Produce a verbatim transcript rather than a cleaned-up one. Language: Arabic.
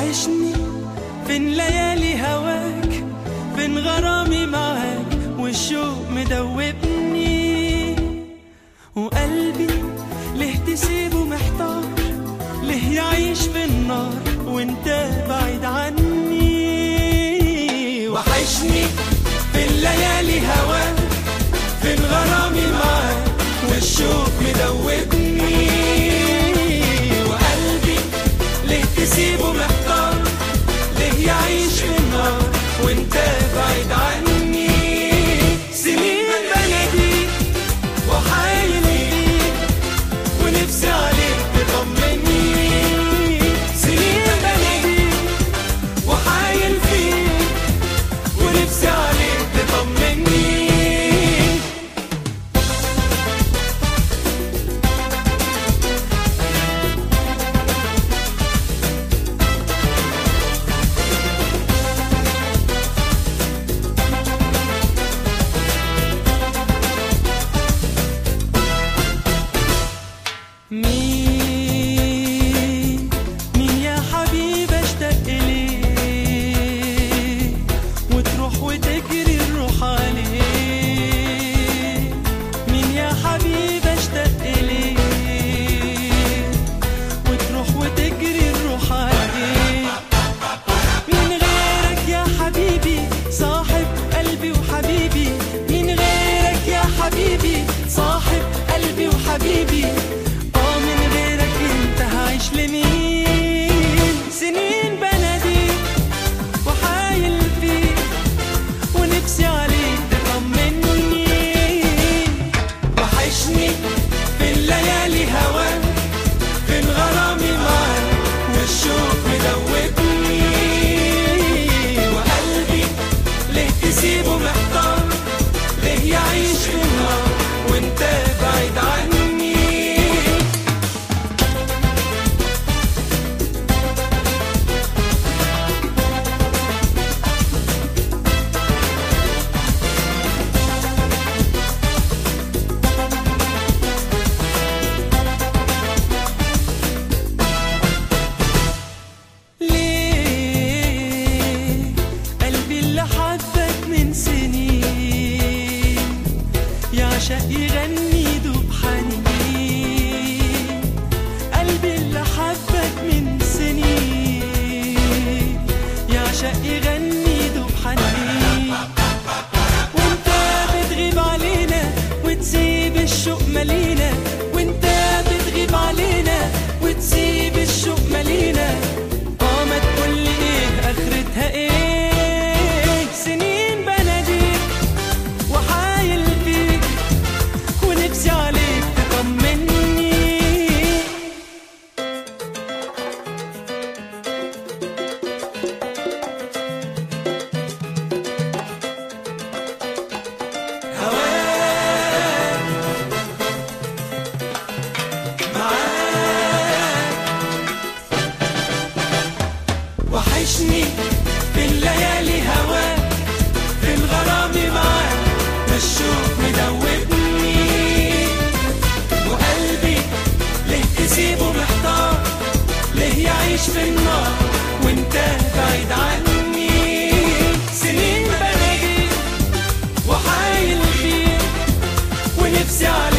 وحشني فين ليالي هواك، فين غرامي معاك والشوق مدوبني، وقلبي ليه تسيبه محتار، ليه يعيش في النار وانت بعيد عني. وحشني فين ليالي هواك، فين غرامي معاك والشوق مدوبني، وقلبي ليه تسيبه محتار، ليه يعيش في النار وانت بعيد عني. سنين بناديك وحايل فيك ونفسي عليك تطمني، سنين بناديك وحايل فيك ونفسي عليك تطمني. مين مين يا حبيب اشتاق إليك وتروح وتجري الروح عليك، مين يا حبيب اشتاق إليك وتروح وتجري الروح عليك، من غيرك يا حبيبي صاحب قلبي وحبيبي، من غيرك يا حبيبي صاحب قلبي وحبيبي، لمين؟ سنين بناديك وحايل فيك ونفسي عليك تطمني. وحشني في الليالي هواك، فين غرامي معاك والشوق مدوبني، وقلبي ليه تسيبه محتار، ليه يعيش في النار وانت بعيد عني. يعشق يغني دوب حنين، قلبي اللي حبك من سنين، يعشق يغني دوب حنين، وانت بتغيب علينا وتسيب الشوق مالينا، وانت بتغيب علينا وتسيب الشوق مالينا، اه ما تقولي ايه اخرتها ايه؟ سنين بناديك وحايل فيك ونفسي عليك تطمني. هواك معاك وحشني في الليالي هواك، في الغرامي معاك والشوق مدوبني، وقلبي ليه تسيبه محتار، ليه يعيش في النار وانت بعيد عني. سنين بناديك وحايل فيك ونفسي عليك